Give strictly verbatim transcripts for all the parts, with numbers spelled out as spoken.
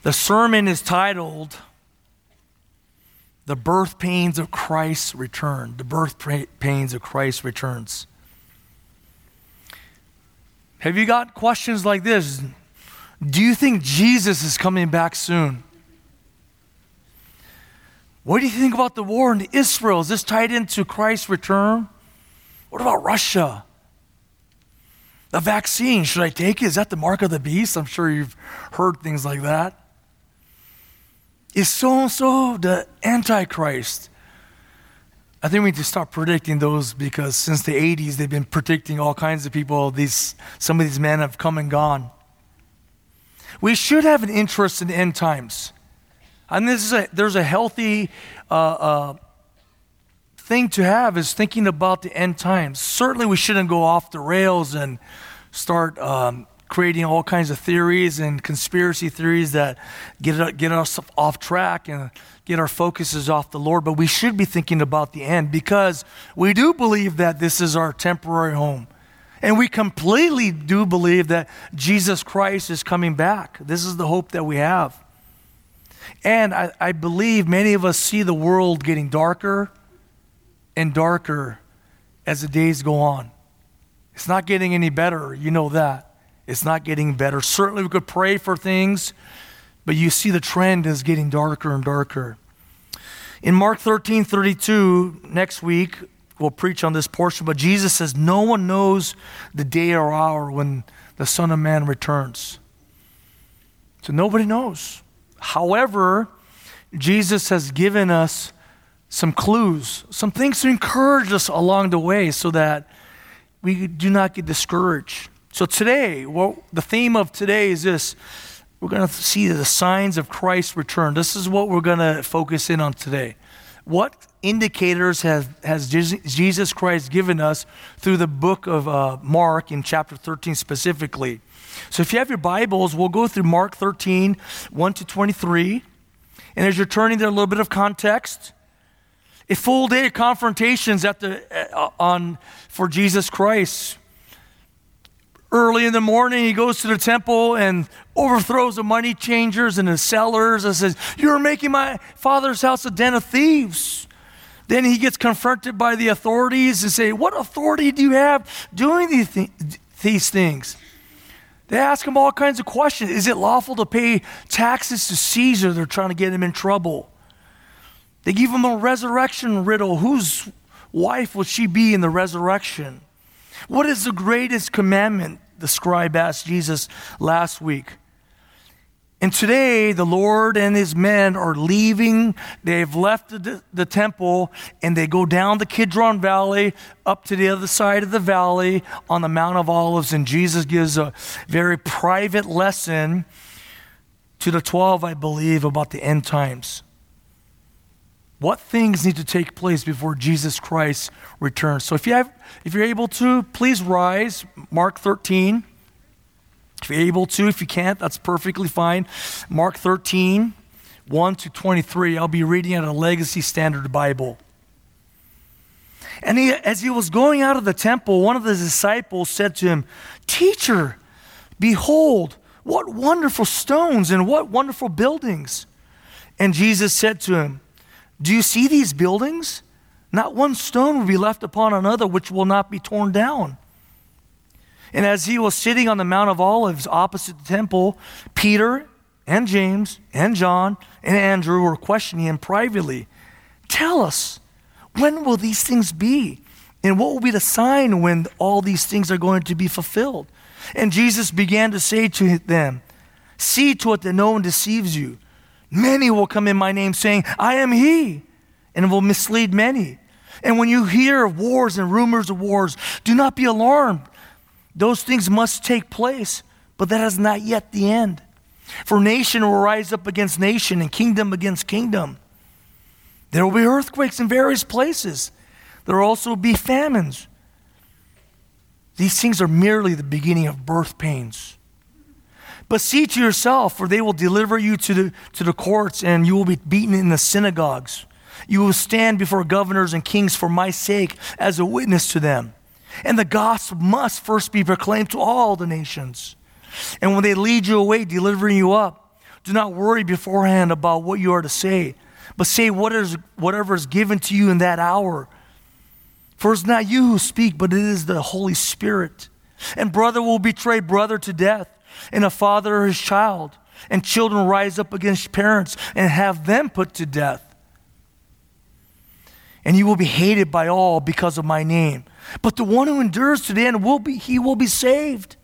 The sermon is titled, The Birth Pains of Christ's Return. The Birth Pains of Christ's Returns. Have you got questions like this? Do you think Jesus is coming back soon? What do you think about the war in Israel? Is this tied into Christ's return? What about Russia? The vaccine, should I take it? Is that the mark of the beast? I'm sure you've heard things like that. Is so-and-so the Antichrist? I think we need to stop predicting those, because since the eighties, they've been predicting all kinds of people. These, some of these men have come and gone. We should have an interest in the end times. And this is a, there's a healthy uh, uh, thing to have, is thinking about the end times. Certainly we shouldn't go off the rails and start um, creating all kinds of theories and conspiracy theories that get, get us off track and get our focuses off the Lord. But we should be thinking about the end, because we do believe that this is our temporary home. And we completely do believe that Jesus Christ is coming back. This is the hope that we have. And I, I believe many of us see the world getting darker and darker as the days go on. It's not getting any better, you know that. It's not getting better. Certainly we could pray for things, but you see the trend is getting darker and darker. In Mark thirteen thirty-two, next week, we'll preach on this portion, but Jesus says, no one knows the day or hour when the Son of Man returns. So nobody knows. However, Jesus has given us some clues, some things to encourage us along the way so that we do not get discouraged. So today, well, the theme of today is this. We're going to see the signs of Christ's return. This is what we're going to focus in on today. What indicators has, has Jesus Christ given us through the book of uh, Mark in chapter thirteen specifically? So if you have your Bibles, we'll go through Mark thirteen, one to twenty-three. And as you're turning there, a little bit of context. A full day of confrontations at the uh, on for Jesus Christ. Early in the morning, he goes to the temple and overthrows the money changers and the sellers and says, "You're making my Father's house a den of thieves." Then he gets confronted by the authorities and say, "What authority do you have doing these, th- these things?" They ask him all kinds of questions. Is it lawful to pay taxes to Caesar? They're trying to get him in trouble. They give him a resurrection riddle. Whose wife will she be in the resurrection? What is the greatest commandment? The scribe asked Jesus last week. And today, the Lord and his men are leaving. They've left the, the temple, and they go down the Kidron Valley, up to the other side of the valley on the Mount of Olives. And Jesus gives a very private lesson to the twelve, I believe, about the end times. What things need to take place before Jesus Christ returns? So if you have, if you're able to, please rise. Mark thirteen. If you're able to, if you can't, that's perfectly fine. Mark thirteen, one to twenty-three. I'll be reading out a Legacy Standard Bible. And he, as he was going out of the temple, one of the disciples said to him, "Teacher, behold, what wonderful stones and what wonderful buildings." And Jesus said to him, "Do you see these buildings? Not one stone will be left upon another which will not be torn down." And as he was sitting on the Mount of Olives opposite the temple, Peter and James and John and Andrew were questioning him privately. "Tell us, when will these things be? And what will be the sign when all these things are going to be fulfilled?" And Jesus began to say to them, "See to it that no one deceives you. Many will come in my name saying, 'I am he,' and will mislead many. And when you hear of wars and rumors of wars, do not be alarmed. Those things must take place, but that is not yet the end. For nation will rise up against nation and kingdom against kingdom. There will be earthquakes in various places. There will also be famines. These things are merely the beginning of birth pains. But see to yourself, for they will deliver you to the, to the courts, and you will be beaten in the synagogues. You will stand before governors and kings for my sake as a witness to them. And the gospel must first be proclaimed to all the nations. And when they lead you away, delivering you up, Do not worry beforehand about what you are to say, but say what is, whatever is given to you in that hour. For it's not you who speak, but it is the Holy Spirit. And brother will betray brother to death, and a father his child. And children rise up against parents and have them put to death. And you will be hated by all because of my name. But the one who endures to the end, will be, he will be saved.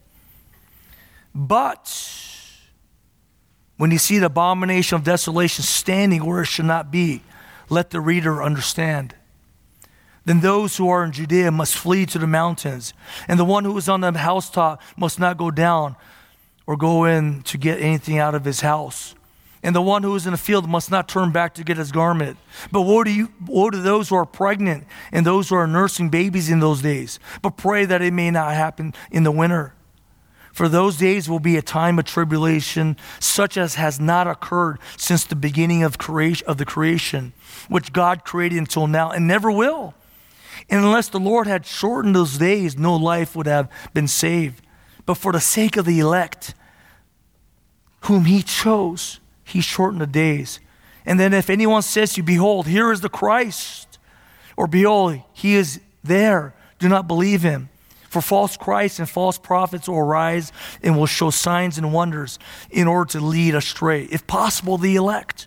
But when you see the abomination of desolation standing where it should not be, let the reader understand. Then those who are in Judea must flee to the mountains, and the one who is on the housetop must not go down or go in to get anything out of his house. And the one who is in the field must not turn back to get his garment. But woe to you, woe to those who are pregnant and those who are nursing babies in those days. But pray that it may not happen in the winter. For those days will be a time of tribulation, such as has not occurred since the beginning of creation of the creation, which God created until now, and never will. And unless the Lord had shortened those days, no life would have been saved. But for the sake of the elect, whom he chose, he shortened the days. And then if anyone says to you, behold, here is the Christ, or behold, he is there, do not believe him. For false Christs and false prophets will arise and will show signs and wonders in order to lead astray, if possible, the elect.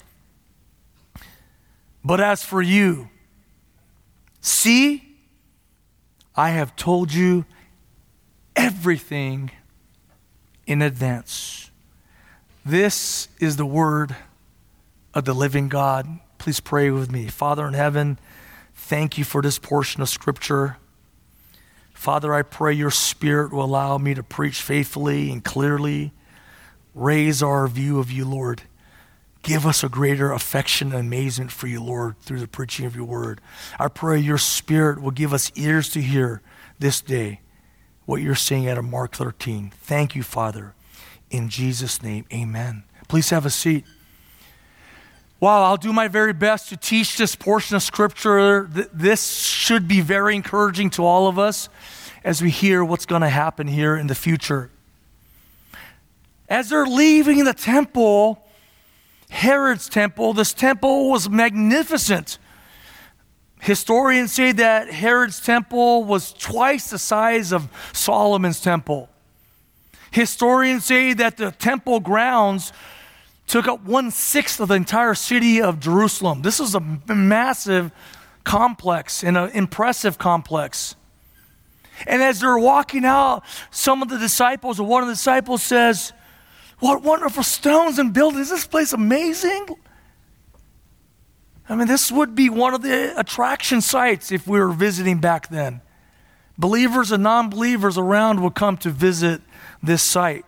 But as for you, see, I have told you everything in advance. This is the word of the living God. Please pray with me. Father in heaven, thank you for this portion of Scripture. Father, I pray your Spirit will allow me to preach faithfully and clearly. Raise our view of you, Lord. Give us a greater affection and amazement for you, Lord, through the preaching of your word. I pray your Spirit will give us ears to hear this day what you're saying out of Mark thirteen. Thank you, Father. In Jesus' name, amen. Please have a seat. Wow, I'll do my very best to teach this portion of Scripture. This should be very encouraging to all of us as we hear what's going to happen here in the future. As they're leaving the temple, Herod's temple, this temple was magnificent. Historians say that Herod's temple was twice the size of Solomon's temple. Historians say that the temple grounds took up one-sixth of the entire city of Jerusalem. This is a massive complex and an impressive complex. And as they're walking out, some of the disciples, or one of the disciples says, what wonderful stones and buildings. Is this place amazing? I mean, this would be one of the attraction sites if we were visiting back then. Believers and non-believers around would come to visit this site.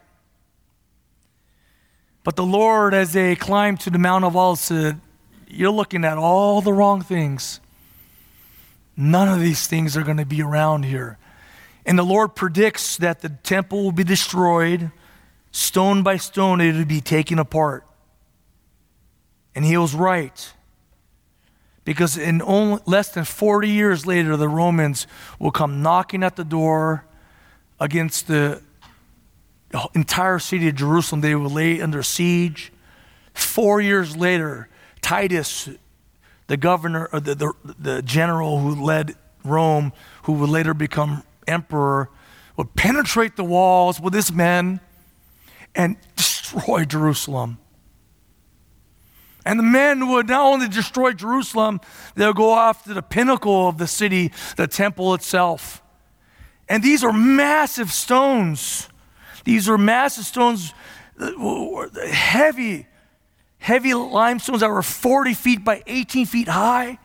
But the Lord, as they climbed to the Mount of Olives, said, you're looking at all the wrong things. None of these things are going to be around here. And the Lord predicts that the temple will be destroyed. Stone by stone, it will be taken apart. And he was right. Because in only less than forty years later, the Romans will come knocking at the door against the entire city of Jerusalem. They will lay under siege. Four years later, Titus, the governor, or the, the, the general who led Rome, who would later become emperor, would penetrate the walls with his men and destroy Jerusalem. And the men would not only destroy Jerusalem, they'll go after the pinnacle of the city, the temple itself. And these are massive stones. These are massive stones, heavy, heavy limestones that were forty feet by eighteen feet high.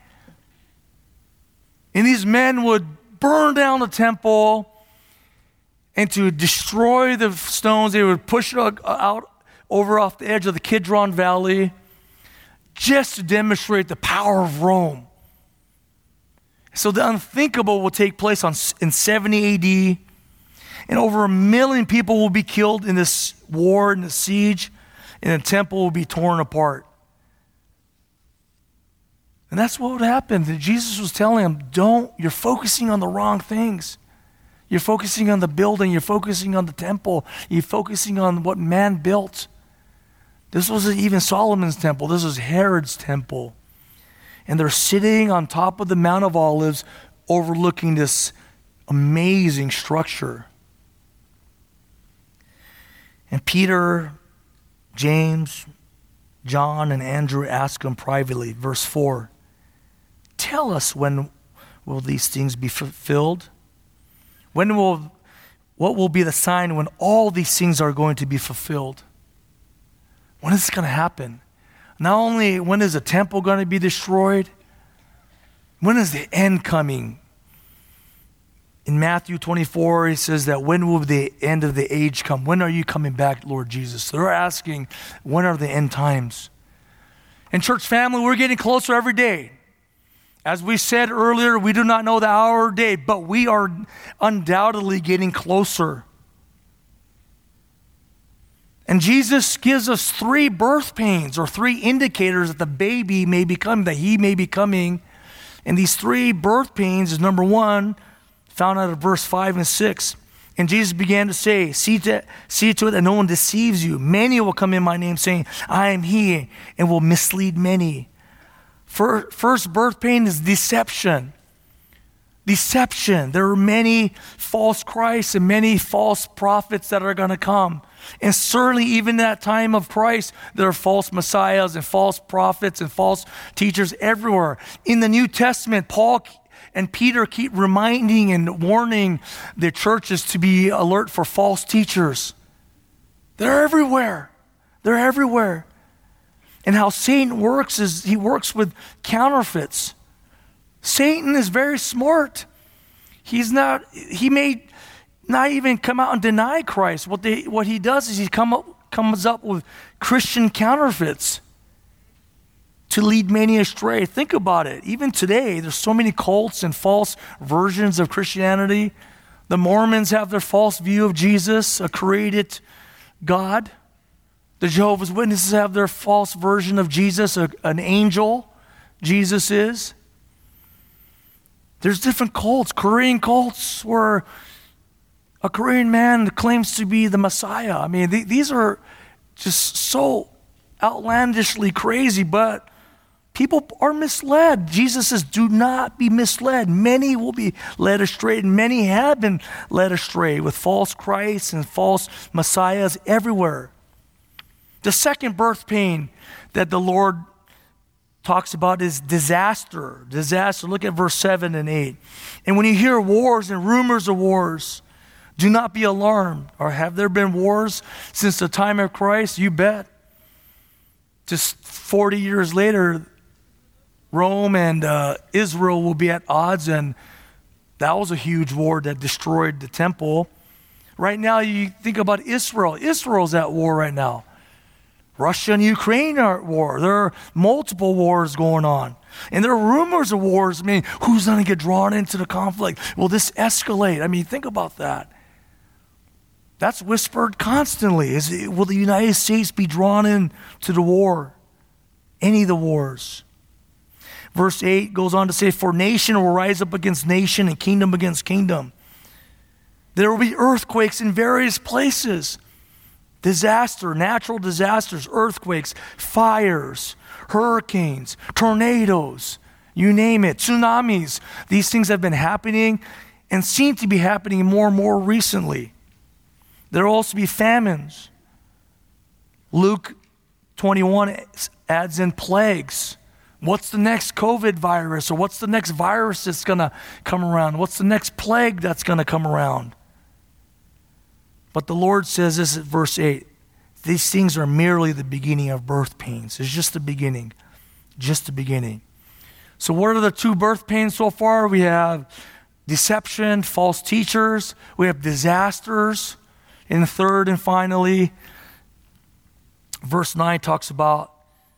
And these men would burn down the temple, and to destroy the stones, they would push it out over off the edge of the Kidron Valley, just to demonstrate the power of Rome. So the unthinkable will take place on, in seventy A D, and over a million people will be killed in this war and the siege, and the temple will be torn apart. And that's what would happen. Jesus was telling them, don't, you're focusing on the wrong things. You're focusing on the building, you're focusing on the temple, you're focusing on what man built. This wasn't even Solomon's temple. This was Herod's temple. And they're sitting on top of the Mount of Olives overlooking this amazing structure. And Peter, James, John, and Andrew ask him privately, verse four, tell us, when will these things be fulfilled? When will, what will be the sign when all these things are going to be fulfilled? When is this going to happen? Not only when is the temple going to be destroyed, when is the end coming? In Matthew twenty-four, he says that when will the end of the age come? When are you coming back, Lord Jesus? So they're asking, when are the end times? And church family, we're getting closer every day. As we said earlier, we do not know the hour or day, but we are undoubtedly getting closer. And Jesus gives us three birth pains or three indicators that the baby may be coming, that he may be coming. And these three birth pains is, number one, found out of verse five and six. And Jesus began to say, see to, see to it that no one deceives you. Many will come in my name saying, I am he, and will mislead many. First birth pain is deception. Deception. There are many false Christs and many false prophets that are going to come. And certainly even in that time of Christ, there are false messiahs and false prophets and false teachers everywhere. In the New Testament, Paul and Peter keep reminding and warning the churches to be alert for false teachers. They're everywhere. They're everywhere. And how Satan works is he works with counterfeits. Satan is very smart. He's not, he may not even come out and deny Christ. What they, what he does is he come up, comes up with Christian counterfeits to lead many astray. Think about it. Even today, there's so many cults and false versions of Christianity. The Mormons have their false view of Jesus, a created God. The Jehovah's Witnesses have their false version of Jesus, a, an angel Jesus is. There's different cults, Korean cults, where a Korean man claims to be the Messiah. I mean, th- these are just so outlandishly crazy, but people are misled. Jesus says, do not be misled. Many will be led astray, and many have been led astray with false Christs and false messiahs everywhere. The second birth pain that the Lord talks about is disaster. Disaster. Look at verse seven and eight. And when you hear wars and rumors of wars, do not be alarmed. Or have there been wars since the time of Christ? You bet. Just forty years later, Rome and uh, Israel will be at odds, and that was a huge war that destroyed the temple. Right now, you think about Israel. Israel's at war right now. Russia and Ukraine are at war. There are multiple wars going on. And there are rumors of wars. I mean, who's going to get drawn into the conflict? Will this escalate? I mean, think about that. That's whispered constantly. Is it, will the United States be drawn into the war? Any of the wars? Verse eight goes on to say, for nation will rise up against nation and kingdom against kingdom. There will be earthquakes in various places. Disaster, natural disasters, earthquakes, fires, hurricanes, tornadoes, you name it, tsunamis. These things have been happening and seem to be happening more and more recently. There will also be famines. Luke twenty-one adds in plagues. What's the next COVID virus, or what's the next virus that's going to come around? What's the next plague that's going to come around? But the Lord says this at verse eight, these things are merely the beginning of birth pains. It's just the beginning, just the beginning. So what are the two birth pains so far? We have deception, false teachers. We have disasters. And third and finally, verse nine talks about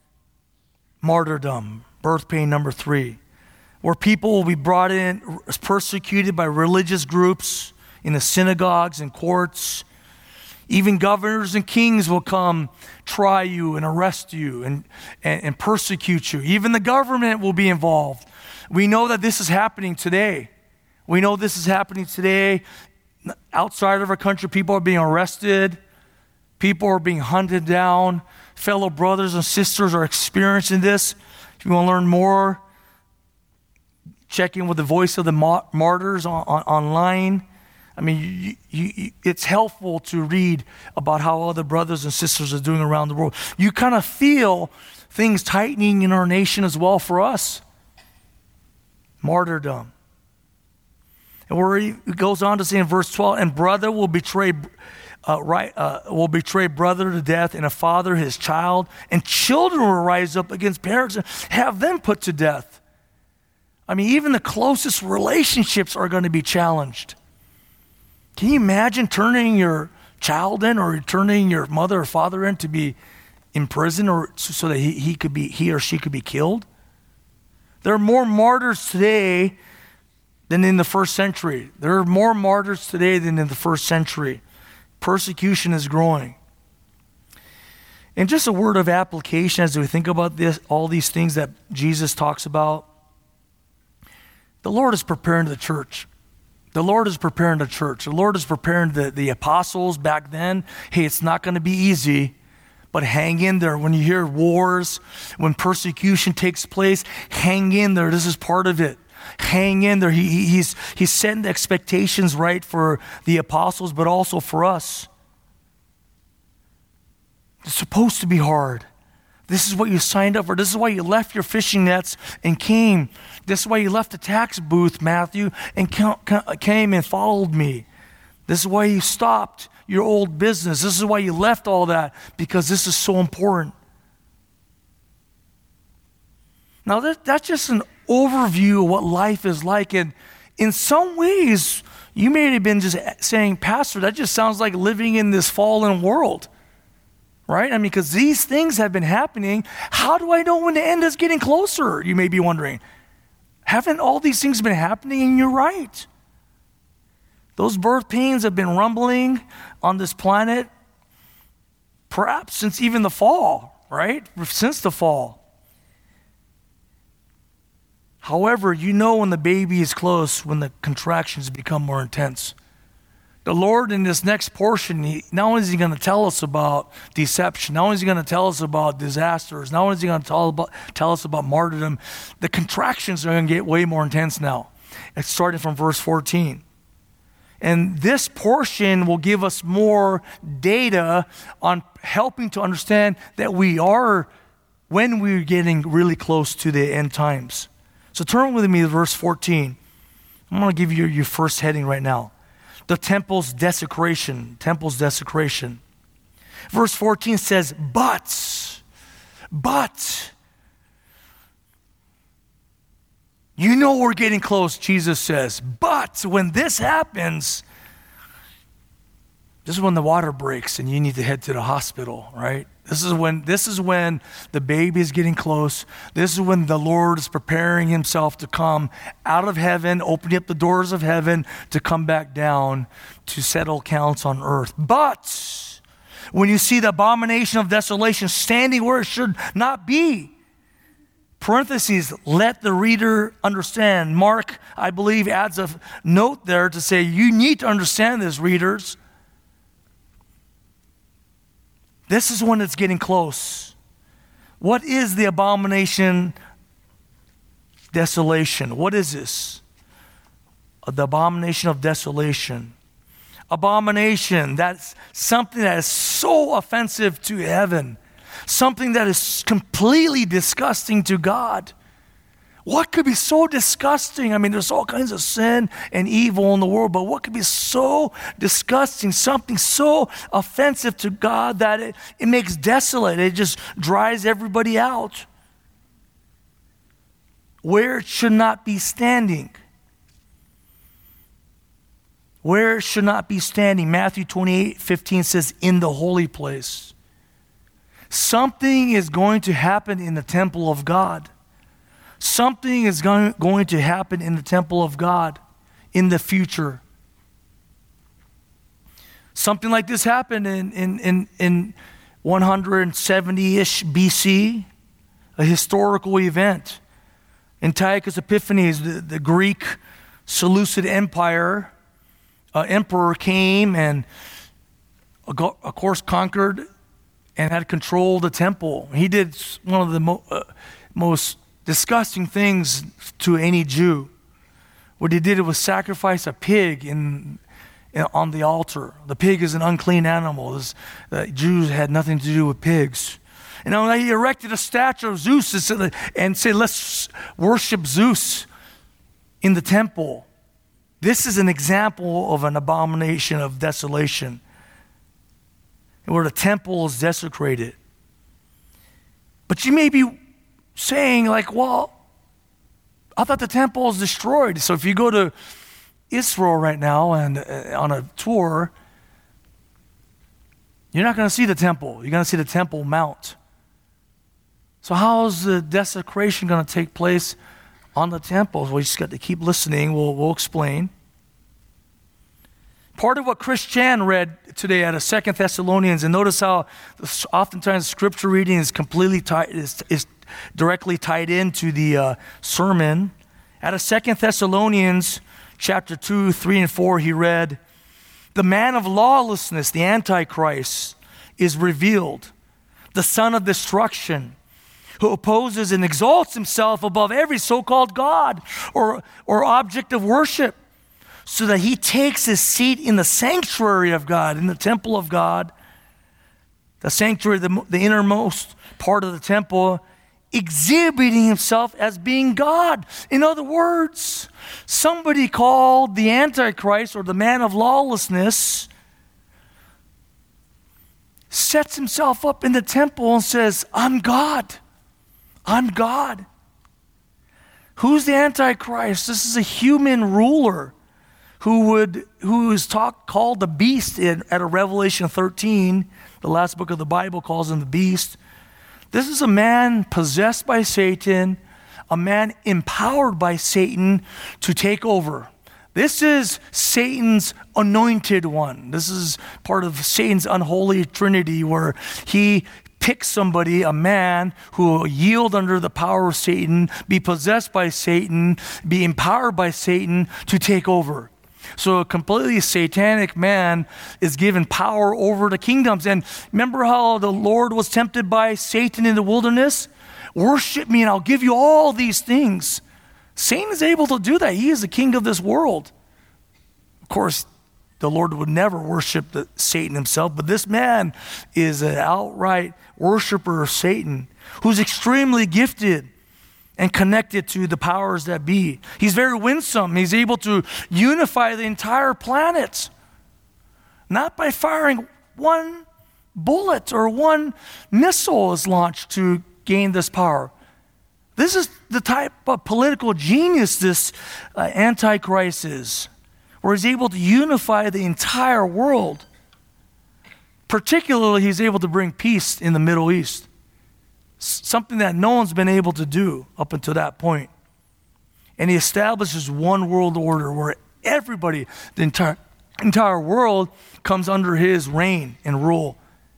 martyrdom, birth pain number three, where people will be brought in, persecuted by religious groups in the synagogues and courts. Even governors and kings will come try you and arrest you and, and, and persecute you. Even the government will be involved. We know that this is happening today. We know this is happening today. Outside of our country, people are being arrested. People are being hunted down. Fellow brothers and sisters are experiencing this. If you want to learn more, check in with the Voice of the Martyrs on, on, online. I mean, you, you, you, it's helpful to read about how other brothers and sisters are doing around the world. You kind of feel things tightening in our nation as well for us. Martyrdom. And where he goes on to say in verse twelve, and brother will betray Uh, right, uh, will betray brother to death, and a father his child, and children will rise up against parents and have them put to death. I mean, even the closest relationships are going to be challenged. Can you imagine turning your child in, or turning your mother or father in to be in prison, or so that he, he could be he or she could be killed? There are more martyrs today than in the first century. There are more martyrs today than in the first century. Persecution is growing. And just a word of application as we think about this, all these things that Jesus talks about. The Lord is preparing the church. The Lord is preparing the church. The Lord is preparing the, the apostles back then. Hey, it's not going to be easy, but hang in there. When you hear wars, when persecution takes place, hang in there. This is part of it. Hang in there. He, he, he's, he's setting the expectations right for the apostles, but also for us. It's supposed to be hard. This is what you signed up for. This is why you left your fishing nets and came. This is why you left the tax booth, Matthew, and came and followed me. This is why you stopped your old business. This is why you left all that, because this is so important. Now, that, that's just an overview of what life is like. And in some ways, you may have been just saying, Pastor, that just sounds like living in this fallen world, right? I mean, because these things have been happening. How do I know when the end is getting closer? You may be wondering. Haven't all these things been happening? And you're right. Those birth pains have been rumbling on this planet, perhaps since even the fall, right? Since the fall. However, you know when the baby is close, when the contractions become more intense. The Lord in this next portion, he, not only is he going to tell us about deception, not only is he going to tell us about disasters, not only is he going to tell, about, tell us about martyrdom, the contractions are going to get way more intense now. It's starting from verse fourteen. And this portion will give us more data on helping to understand that we are, when we're getting really close to the end times. So turn with me to verse fourteen. I'm going to give you your first heading right now. The temple's desecration. Temple's desecration. Verse fourteen says, but, but. You know we're getting close, Jesus says. But when this happens, this is when the water breaks and you need to head to the hospital, right? This is when this is when the baby is getting close. This is when the Lord is preparing himself to come out of heaven, opening up the doors of heaven to come back down to settle counts on earth. But when you see the abomination of desolation standing where it should not be, parentheses, let the reader understand. Mark, I believe, adds a note there to say, you need to understand this, readers. This is when it's getting close. What is the abomination desolation? What is this? The abomination of desolation. Abomination, that's something that is so offensive to heaven. Something that is completely disgusting to God. What could be so disgusting? I mean, there's all kinds of sin and evil in the world, but what could be so disgusting, something so offensive to God that it, it makes desolate, it just dries everybody out? Where it should not be standing. Where it should not be standing. Matthew twenty-eight fifteen says, in the holy place. Something is going to happen in the temple of God. Something is going, going to happen in the temple of God in the future. Something like this happened in, in, in, in one seventy-ish B C, a historical event. Antiochus Epiphanes, the, the Greek Seleucid Empire, uh, emperor came and of course, conquered and had control of the temple. He did one of the mo- uh, most disgusting things to any Jew. What he did was sacrifice a pig in, in on the altar. The pig is an unclean animal. This, uh, Jews had nothing to do with pigs. And now he erected a statue of Zeus and said, let's worship Zeus in the temple. This is an example of an abomination of desolation, where the temple is desecrated. But you may be saying, like, well, I thought the temple is destroyed. So if you go to Israel right now and uh, on a tour, you're not going to see the temple. You're going to see the Temple Mount. So how is the desecration going to take place on the temple? Well, you just got to keep listening. We'll, we'll explain. Part of what Chris Chan read today out of Second Thessalonians, and notice how oftentimes scripture reading is completely tied, is, is directly tied into the uh, sermon. Out of Second Thessalonians chapter two, three, and four, he read, the man of lawlessness, the Antichrist, is revealed, the son of destruction, who opposes and exalts himself above every so-called God or, or object of worship, so that he takes his seat in the sanctuary of God, in the temple of God, the sanctuary, the, the innermost part of the temple, exhibiting himself as being God. In other words, somebody called the Antichrist or the man of lawlessness sets himself up in the temple and says, I'm God. I'm God. Who's the Antichrist? This is a human ruler who would who is talk, called the beast in, at a Revelation thirteen. The last book of the Bible calls him the beast. This is a man possessed by Satan, a man empowered by Satan to take over. This is Satan's anointed one. This is part of Satan's unholy trinity, where he pick somebody, a man who will yield under the power of Satan, be possessed by Satan, be empowered by Satan to take over. So a completely satanic man is given power over the kingdoms. And remember how the Lord was tempted by Satan in the wilderness? Worship me and I'll give you all these things. Satan is able to do that. He is the king of this world. Of course, the Lord would never worship the, Satan himself, but this man is an outright worshiper of Satan who's extremely gifted and connected to the powers that be. He's very winsome. He's able to unify the entire planet, not by firing one bullet or one missile is launched to gain this power. This is the type of political genius this uh, Antichrist is, where he's able to unify the entire world. Particularly, he's able to bring peace in the Middle East, something that no one's been able to do up until that point. And he establishes one world order where everybody, the entire, entire world, comes under his reign and rule.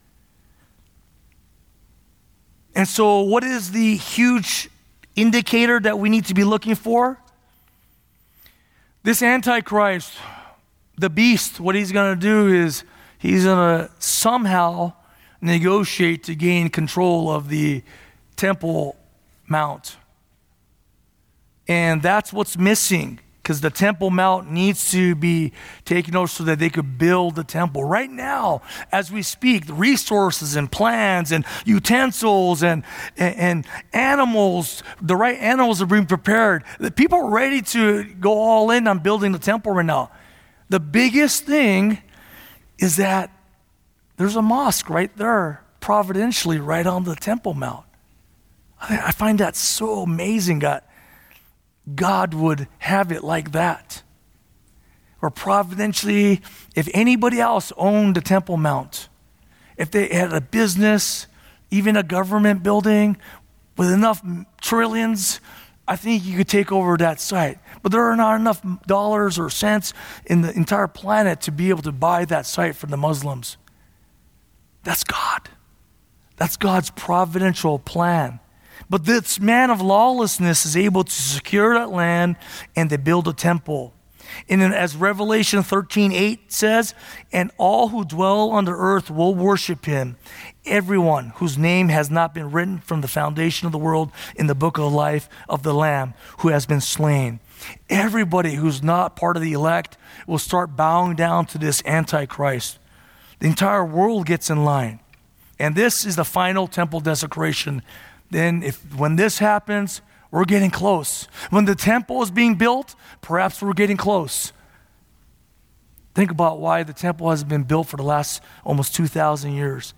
And so what is the huge indicator that we need to be looking for? This Antichrist, the beast, what he's going to do is he's going to somehow negotiate to gain control of the Temple Mount. And that's what's missing, because the Temple Mount needs to be taken over so that they could build the temple. Right now, as we speak, the resources and plans and utensils and, and, and animals, the right animals are being prepared. The people are ready to go all in on building the temple right now. The biggest thing is that there's a mosque right there, providentially, right on the Temple Mount. I find that so amazing that God would have it like that. Or providentially, if anybody else owned the Temple Mount, if they had a business, even a government building with enough trillions, I think you could take over that site. But there are not enough dollars or cents in the entire planet to be able to buy that site for the Muslims. That's God. That's God's providential plan. But this man of lawlessness is able to secure that land and to build a temple. And then as Revelation thirteen eight says, and all who dwell on the earth will worship him, everyone whose name has not been written from the foundation of the world in the book of life of the Lamb who has been slain. Everybody who's not part of the elect will start bowing down to this Antichrist. The entire world gets in line. And this is the final temple desecration. Then if when this happens, we're getting close. When the temple is being built, perhaps we're getting close. Think about why the temple has been built for the last almost two thousand years.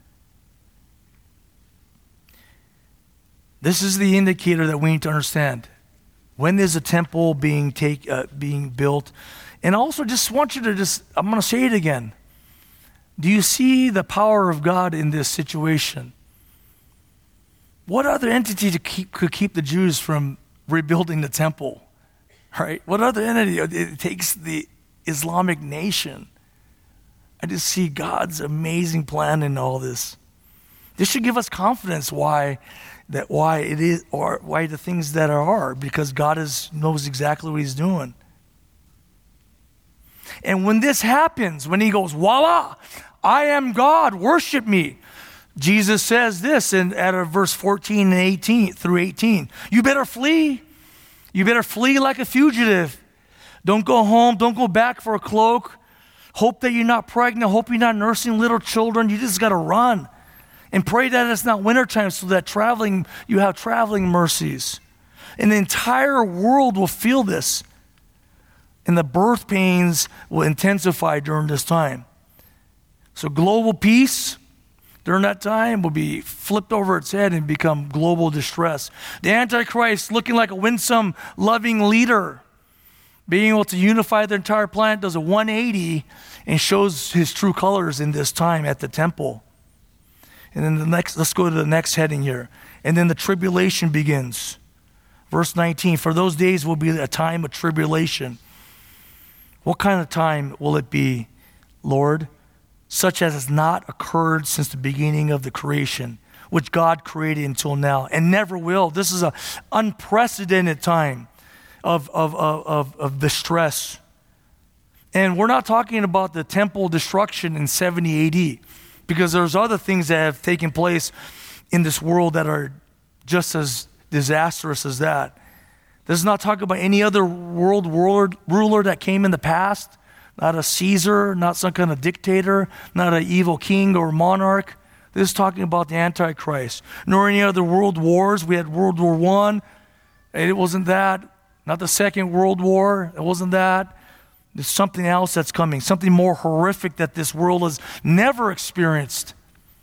This is the indicator that we need to understand. When is the temple being take, uh, being built? And also just want you to just, I'm going to say it again. Do you see the power of God in this situation? What other entity to keep, could keep the Jews from rebuilding the temple? Right? What other entity? It takes the Islamic nation. I just see God's amazing plan in all this. This should give us confidence why that why it is or why the things that are because God is knows exactly what he's doing. And when this happens, when he goes, voila, I am God, worship me. Jesus says this in at verse fourteen and eighteen through eighteen. You better flee. You better flee like a fugitive. Don't go home. Don't go back for a cloak. Hope that you're not pregnant. Hope you're not nursing little children. You just got to run. And pray that it's not wintertime so that traveling, you have traveling mercies. And the entire world will feel this. And the birth pains will intensify during this time. So global peace during that time will be flipped over its head and become global distress. The Antichrist, looking like a winsome, loving leader, being able to unify the entire planet, does a one eighty and shows his true colors in this time at the temple. And then the next, let's go to the next heading here. And then the tribulation begins. Verse nineteen, for those days will be a time of tribulation. What kind of time will it be, Lord? Such as has not occurred since the beginning of the creation, which God created until now, and never will. This is an unprecedented time of, of, of, of, of distress. And we're not talking about the temple destruction in seventy A D, because there's other things that have taken place in this world that are just as disastrous as that. This is not talking about any other world ruler that came in the past, not a Caesar, not some kind of dictator, not an evil king or monarch. This is talking about the Antichrist. Nor any other world wars. We had World War One. It wasn't that. Not the Second World War. It wasn't that. There's something else that's coming, something more horrific that this world has never experienced.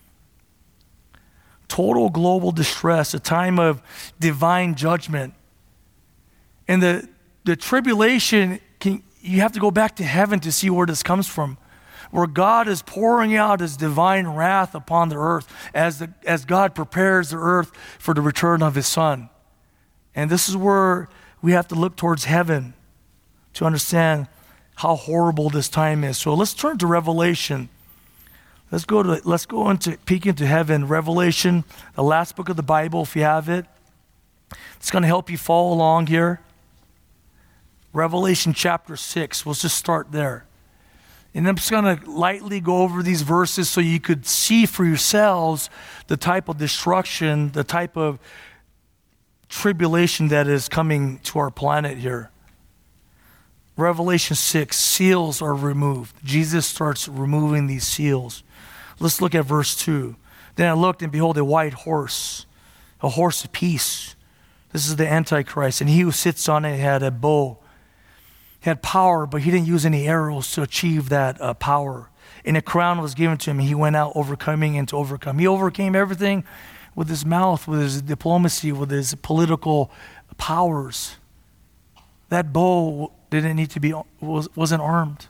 Total global distress, a time of divine judgment. And the, the tribulation, can, you have to go back to heaven to see where this comes from, where God is pouring out his divine wrath upon the earth as, the, as God prepares the earth for the return of his Son. And this is where we have to look towards heaven to understand how horrible this time is. So let's turn to Revelation. Let's go to let's go into peek into heaven. Revelation, the last book of the Bible, if you have it. It's going to help you follow along here. Revelation chapter six. We'll just start there. And I'm just going to lightly go over these verses so you could see for yourselves the type of destruction, the type of tribulation that is coming to our planet here. Revelation six, seals are removed. Jesus starts removing these seals. Let's look at verse two. Then I looked, and behold, a white horse, a horse of peace. This is the Antichrist. And he who sits on it had a bow. He had power, but he didn't use any arrows to achieve that uh, power. And a crown was given to him, and he went out overcoming and to overcome. He overcame everything with his mouth, with his diplomacy, with his political powers. That bow didn't need to be, was, wasn't armed.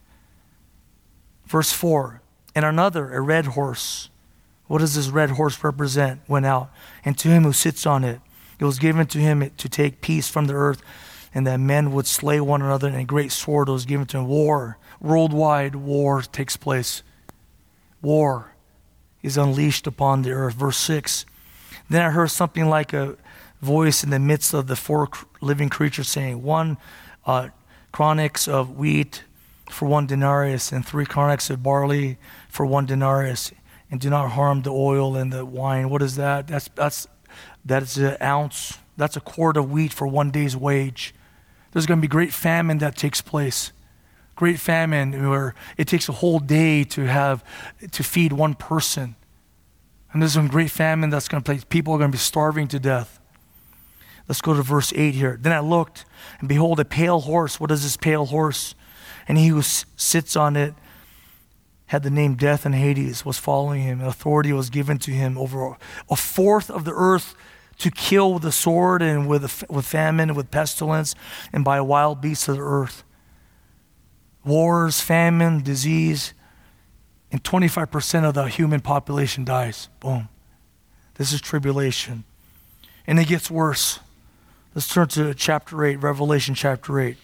Verse four, and another, a red horse. What does this red horse represent? Went out, and to him who sits on it, it was given to him to take peace from the earth, and that men would slay one another, and a great sword was given to him. War, worldwide war takes place. War is unleashed upon the earth. Verse six, then I heard something like a voice in the midst of the four living creatures saying, one, uh, chronics of wheat for one denarius, and three chronics of barley for one denarius, and do not harm the oil and the wine. What is that? That's that's that's an ounce. That's a quart of wheat for one day's wage. There's going to be great famine that takes place. Great famine where it takes a whole day to have to feed one person. And there's some great famine that's going to place. People are going to be starving to death. Let's go to verse eight here. Then I looked, and behold, a pale horse. What is this pale horse? And he who s- sits on it had the name Death, and Hades was following him. And authority was given to him over a fourth of the earth to kill with the sword and with, with famine and with pestilence and by wild beasts of the earth. Wars, famine, disease, and twenty-five percent of the human population dies. Boom. This is tribulation. And it gets worse. Let's turn to chapter eight, Revelation chapter eight.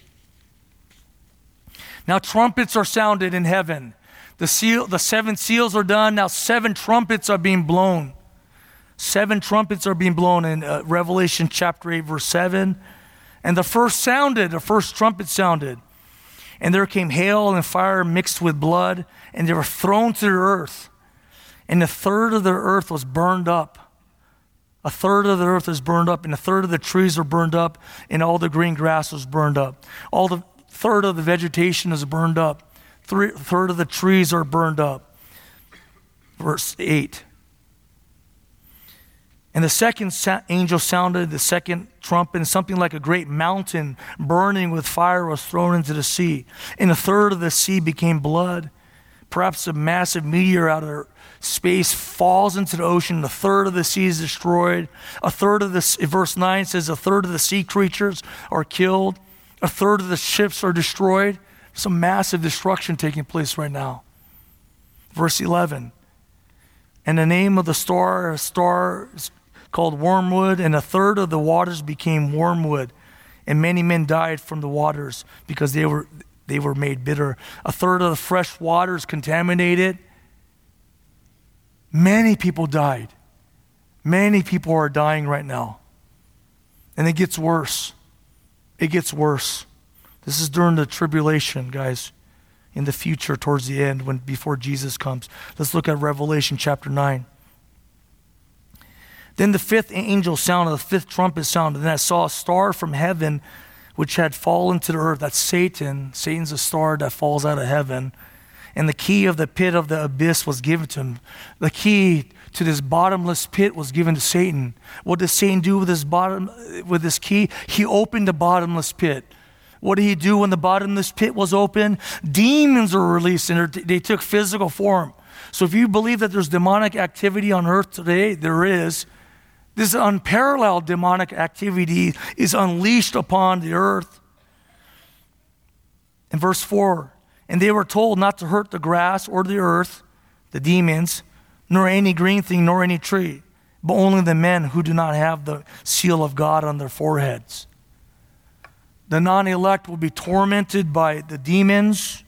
Now trumpets are sounded in heaven. The seal, the seven seals are done. Now seven trumpets are being blown. Seven trumpets are being blown in uh, Revelation chapter eight, verse seven. And the first sounded, the first trumpet sounded. And there came hail and fire mixed with blood, and they were thrown to the earth. And a third of the earth was burned up. A third of the earth is burned up, and a third of the trees are burned up, and all the green grass was burned up. All the third of the vegetation is burned up. Three, third of the trees are burned up. Verse eight. And the second sa- angel sounded the second trumpet, and something like a great mountain burning with fire was thrown into the sea. And a third of the sea became blood. Perhaps a massive meteor out of space falls into the ocean. A third of the sea is destroyed. A third of the, verse nine says, a third of the sea creatures are killed. A third of the ships are destroyed. Some massive destruction taking place right now. Verse eleven. And the name of the star, a star is called Wormwood, and a third of the waters became wormwood, and many men died from the waters because they were they were made bitter. A third of the fresh waters contaminated. Many people died. Many people are dying right now. And it gets worse. It gets worse. This is during the tribulation, guys, in the future, towards the end, when before Jesus comes. Let's look at Revelation chapter nine. Then the fifth angel sounded, the fifth trumpet sounded, and I saw a star from heaven which had fallen to the earth. That's Satan. Satan's a star that falls out of heaven. And the key of the pit of the abyss was given to him. The key to this bottomless pit was given to Satan. What did Satan do with his bottom, with this key? He opened the bottomless pit. What did he do when the bottomless pit was open? Demons were released, and they took physical form. So if you believe that there's demonic activity on earth today, there is. This unparalleled demonic activity is unleashed upon the earth. In verse four, and they were told not to hurt the grass or the earth, the demons, nor any green thing, nor any tree, but only the men who do not have the seal of God on their foreheads. The non-elect will be tormented by the demons.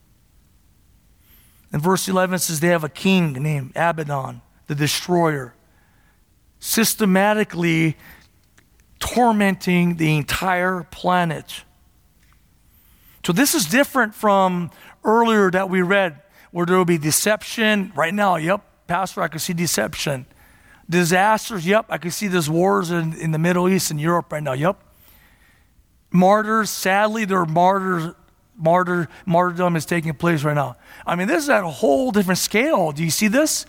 And verse eleven says they have a king named Abaddon, the destroyer, systematically tormenting the entire planet. So this is different from earlier that we read, where there will be deception. Right now, yep, Pastor, I can see deception. Disasters, yep, I can see there's wars in, in the Middle East and Europe right now, yep. Martyrs, sadly, there are martyrs, martyr, martyrdom is taking place right now. I mean, this is at a whole different scale. Do you see this?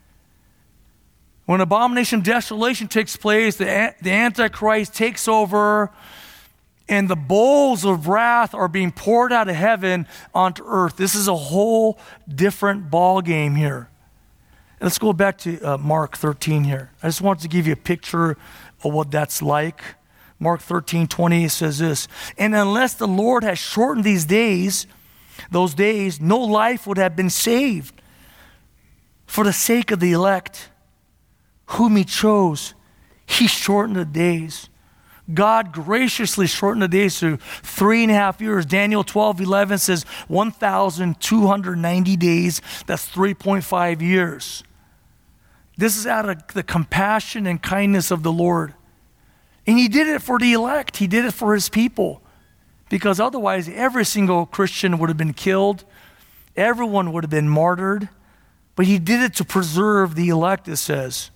When abomination, desolation takes place, the, the Antichrist takes over, and the bowls of wrath are being poured out of heaven onto earth. This is a whole different ball game here. Let's go back to uh, Mark thirteen here. I just wanted to give you a picture of what that's like. Mark thirteen twenty says this, and unless the Lord has shortened these days, those days, no life would have been saved. For the sake of the elect, whom he chose, he shortened the days. God graciously shortened the days to three and a half years. Daniel twelve eleven says one thousand two hundred ninety days. That's three point five years. This is out of the compassion and kindness of the Lord. And he did it for the elect. He did it for his people. Because otherwise, every single Christian would have been killed. Everyone would have been martyred. But he did it to preserve the elect, it says.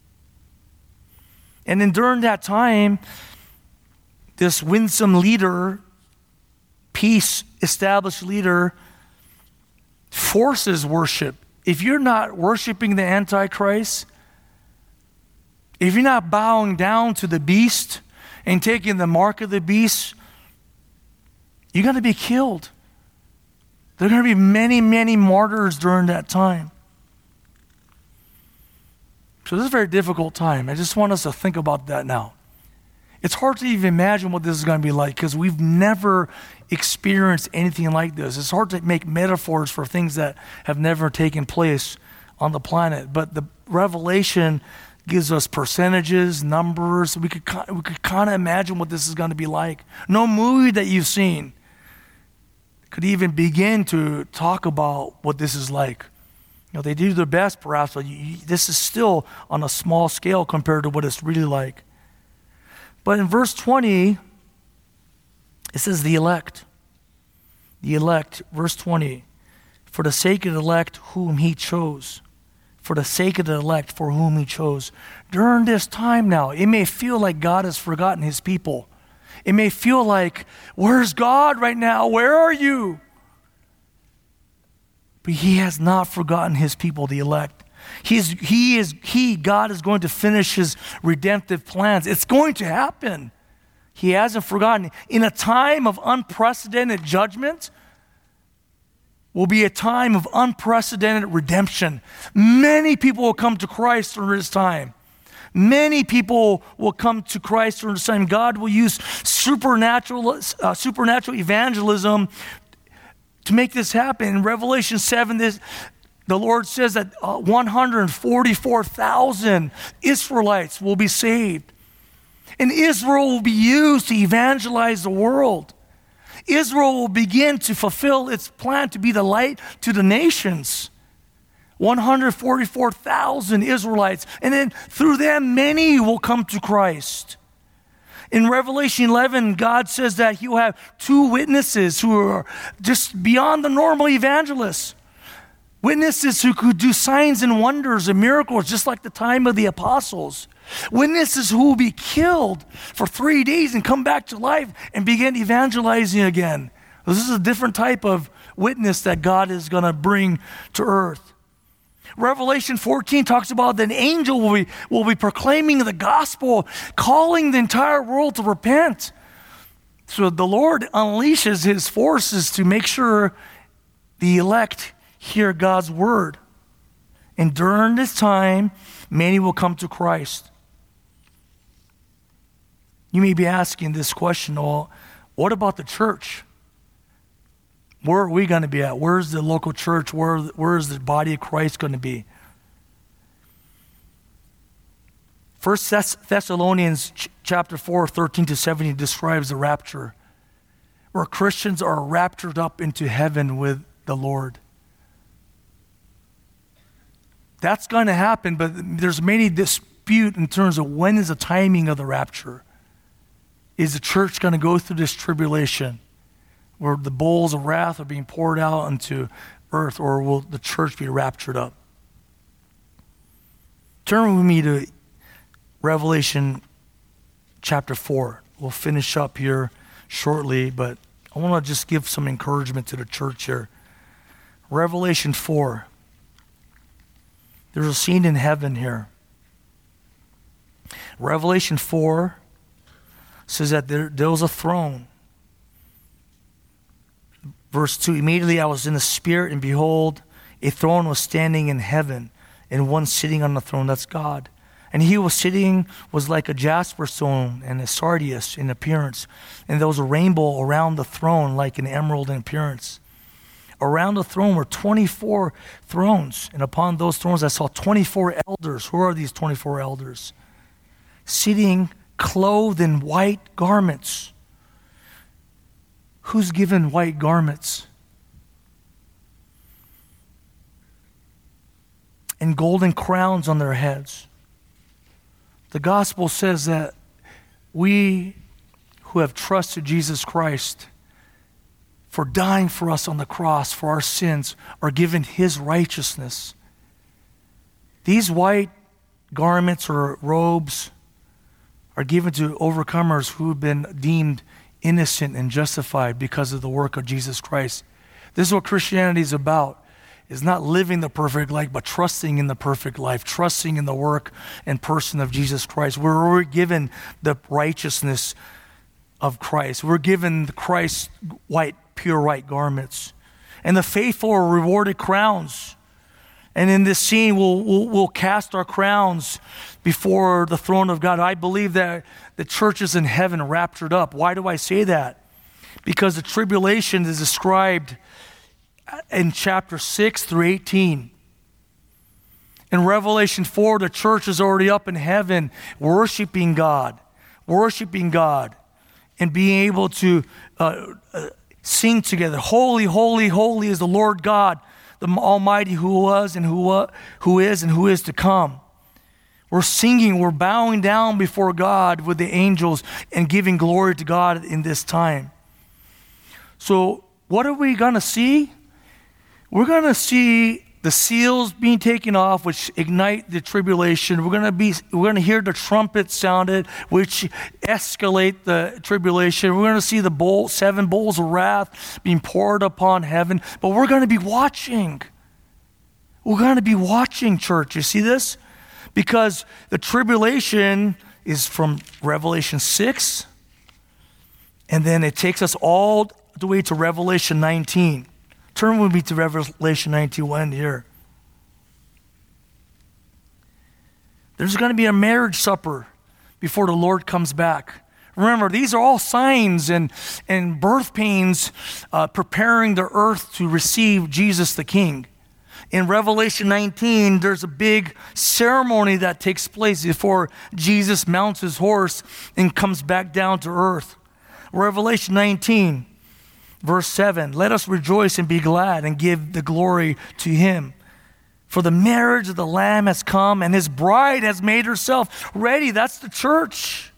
And then during that time, this winsome leader, peace established leader, forces worship. If you're not worshiping the Antichrist, if you're not bowing down to the beast and taking the mark of the beast, you're going to be killed. There are going to be many, many martyrs during that time. So this is a very difficult time. I just want us to think about that now. It's hard to even imagine what this is going to be like because we've never experienced anything like this. It's hard to make metaphors for things that have never taken place on the planet. But the Revelation gives us percentages, numbers. We could we could kind of imagine what this is going to be like. No movie that you've seen could even begin to talk about what this is like. You know, they do their best perhaps, but you, this is still on a small scale compared to what it's really like. But in verse twenty, it says the elect. The elect, verse twenty, for the sake of the elect whom he chose. For the sake of the elect for whom he chose. During this time now, it may feel like God has forgotten his people. It may feel like, where's God right now? Where are you? But he has not forgotten his people, the elect. He's, he is, he, God is going to finish his redemptive plans. It's going to happen. He hasn't forgotten. In a time of unprecedented judgment, will be a time of unprecedented redemption. Many people will come to Christ during this time. Many people will come to Christ during this time. God will use supernatural, uh, supernatural evangelism to make this happen. In Revelation seven, this, the Lord says that uh, one hundred forty-four thousand Israelites will be saved. And Israel will be used to evangelize the world. Israel will begin to fulfill its plan to be the light to the nations. one hundred forty-four thousand Israelites. And then through them, many will come to Christ. In Revelation eleven, God says that he will have two witnesses who are just beyond the normal evangelists. Witnesses who could do signs and wonders and miracles just like the time of the apostles. Witnesses who will be killed for three days and come back to life and begin evangelizing again. This is a different type of witness that God is going to bring to earth. Revelation fourteen talks about that an angel will be, will be proclaiming the gospel, calling the entire world to repent. So the Lord unleashes his forces to make sure the elect hear God's word. And during this time, many will come to Christ. You may be asking this question, well, what about the church? Where are we going to be at? Where's the local church? Where, where is the body of Christ going to be? First Thessalonians ch- chapter four, thirteen to seventeen describes the rapture, where Christians are raptured up into heaven with the Lord. That's going to happen, but there's many dispute in terms of when is the timing of the rapture. Is the church going to go through this tribulation where the bowls of wrath are being poured out into earth, or will the church be raptured up? Turn with me to Revelation chapter four. We'll finish up here shortly, but I want to just give some encouragement to the church here. Revelation four. There's a scene in heaven here. Revelation four says that there, there was a throne. Verse two, immediately I was in the spirit, and behold, a throne was standing in heaven, and one sitting on the throne, that's God. And he was sitting was like a jasper stone and a sardius in appearance. And there was a rainbow around the throne like an emerald in appearance. Around the throne were twenty-four thrones. And upon those thrones I saw twenty-four elders. Who are these twenty-four elders? Sitting clothed in white garments. Who's given white garments? And golden crowns on their heads. The gospel says that we who have trusted Jesus Christ for dying for us on the cross for our sins, are given his righteousness. These white garments or robes are given to overcomers who have been deemed innocent and justified because of the work of Jesus Christ. This is what Christianity is about. It's not living the perfect life, but trusting in the perfect life, trusting in the work and person of Jesus Christ. We're already given the righteousness of Christ. We're given Christ's white, pure white garments. And the faithful are rewarded crowns. And in this scene, we'll, we'll, we'll cast our crowns before the throne of God. I believe that the church is in heaven raptured up. Why do I say that? Because the tribulation is described in chapter six through eighteen. In Revelation four, the church is already up in heaven worshiping God, worshiping God, and being able to uh, uh, sing together. Holy, holy, holy is the Lord God, the Almighty, who was and who, uh, who is and who is to come. We're singing, we're bowing down before God with the angels and giving glory to God in this time. So what are we going to see? We're going to see the seals being taken off, which ignite the tribulation. We're going to be, we're going to hear the trumpet sounded, which escalate the tribulation. We're going to see the bowl, seven bowls of wrath being poured upon heaven. But we're going to be watching. We're going to be watching, church. You see this? Because the tribulation is from Revelation six, and then it takes us all the way to Revelation nineteen. Turn with me to Revelation nineteen, we'll end here. There's going to be a marriage supper before the Lord comes back. Remember, these are all signs and, and birth pains uh, preparing the earth to receive Jesus the King. In Revelation nineteen, there's a big ceremony that takes place before Jesus mounts his horse and comes back down to earth. Revelation nineteen, verse seven, let us rejoice and be glad and give the glory to him. For the marriage of the Lamb has come and his bride has made herself ready. That's the church.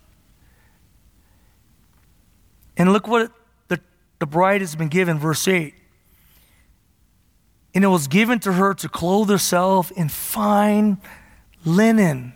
And look what the, the bride has been given, verse eight. And it was given to her to clothe herself in fine linen,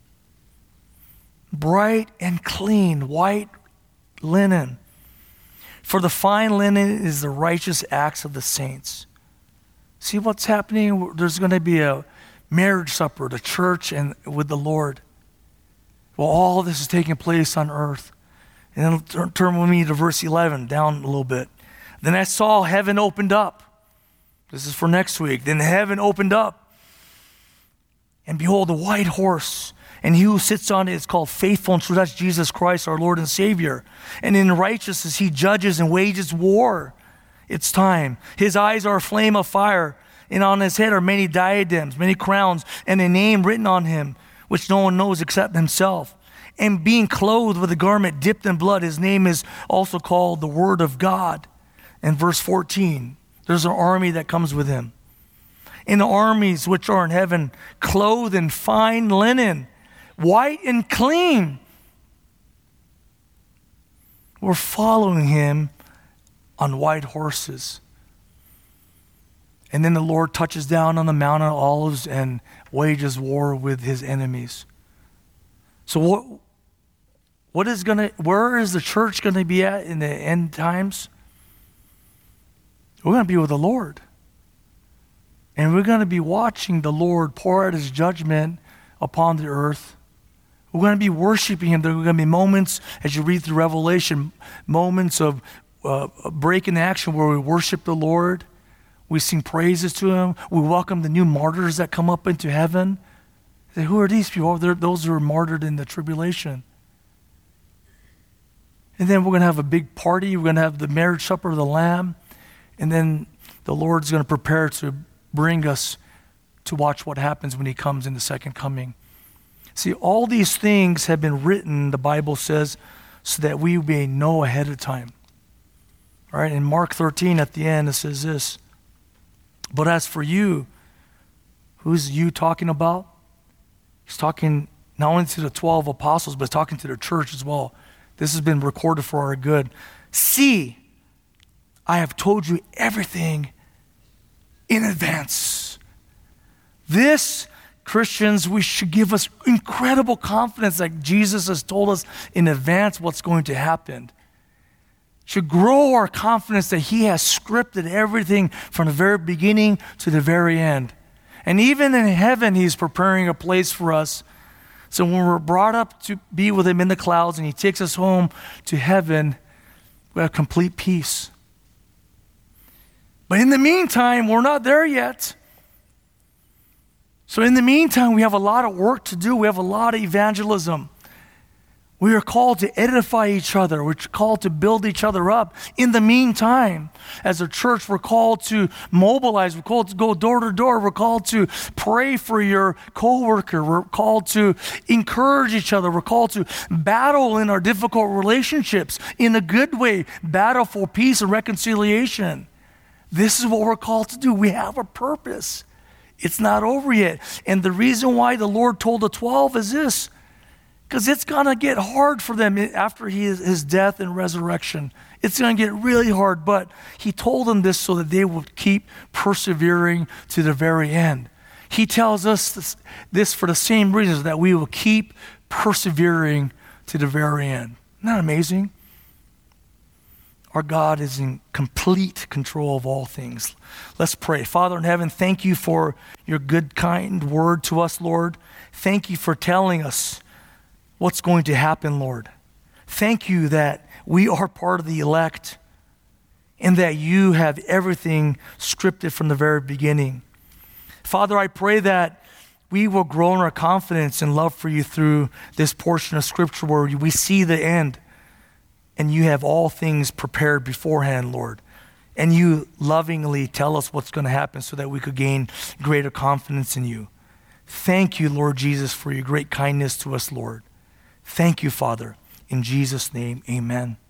bright and clean, white linen. For the fine linen is the righteous acts of the saints. See what's happening? There's going to be a marriage supper, the church and with the Lord. Well, all this is taking place on earth. And then turn, turn with me to verse eleven, down a little bit. Then I saw heaven opened up. This is for next week. Then heaven opened up. And behold, a white horse. And he who sits on it is called Faithful and True. That's Jesus Christ, our Lord and Savior. And in righteousness he judges and wages war. It's time. His eyes are a flame of fire. And on his head are many diadems, many crowns, and a name written on him, which no one knows except himself. And being clothed with a garment dipped in blood, his name is also called the Word of God. And verse fourteen, there's an army that comes with him. In the armies which are in heaven, clothed in fine linen, white and clean. We're following him on white horses. And then the Lord touches down on the Mount of Olives and wages war with his enemies. So what, what is gonna, where is the church going to be at in the end times? We're going to be with the Lord. And we're going to be watching the Lord pour out his judgment upon the earth. We're going to be worshiping him. There are going to be moments, as you read through Revelation, moments of uh, break in action where we worship the Lord. We sing praises to him. We welcome the new martyrs that come up into heaven. Say, who are these people? They're those who are martyred in the tribulation. And then we're going to have a big party. We're going to have the marriage supper of the Lamb. And then the Lord's going to prepare to bring us to watch what happens when he comes in the second coming. See, all these things have been written, the Bible says, so that we may know ahead of time. All right, in Mark thirteen at the end, it says this, but as for you, who's you talking about? He's talking not only to the twelve apostles, but talking to the church as well. This has been recorded for our good. See, I have told you everything in advance. This, Christians, we should give us incredible confidence that Jesus has told us in advance what's going to happen. Should grow our confidence that he has scripted everything from the very beginning to the very end. And even in heaven, he's preparing a place for us. So when we're brought up to be with him in the clouds and he takes us home to heaven, we have complete peace. But in the meantime, we're not there yet. So in the meantime, we have a lot of work to do. We have a lot of evangelism. We are called to edify each other. We're called to build each other up. In the meantime, as a church, we're called to mobilize. We're called to go door to door. We're called to pray for your coworker. We're called to encourage each other. We're called to battle in our difficult relationships in a good way, battle for peace and reconciliation. This is what we're called to do. We have a purpose. It's not over yet. And the reason why the Lord told the twelve is this, because it's going to get hard for them after his, his death and resurrection. It's going to get really hard, but he told them this so that they would keep persevering to the very end. He tells us this, this for the same reasons, that we will keep persevering to the very end. Isn't that amazing? Our God is in complete control of all things. Let's pray. Father in heaven, thank you for your good, kind word to us, Lord. Thank you for telling us what's going to happen, Lord. Thank you that we are part of the elect and that you have everything scripted from the very beginning. Father, I pray that we will grow in our confidence and love for you through this portion of Scripture where we see the end and you have all things prepared beforehand, Lord. And you lovingly tell us what's going to happen so that we could gain greater confidence in you. Thank you, Lord Jesus, for your great kindness to us, Lord. Thank you, Father. In Jesus' name, amen.